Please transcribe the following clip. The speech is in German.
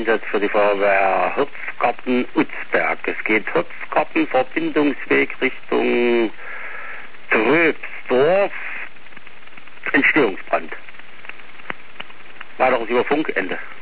Einsatz für die Feuerwehr Hirzgarten-Utzberg. Es geht Hirzgarten, Verbindungsweg Richtung Tröbsdorf, Entstehungsbrand. Weiteres über Funk, Ende.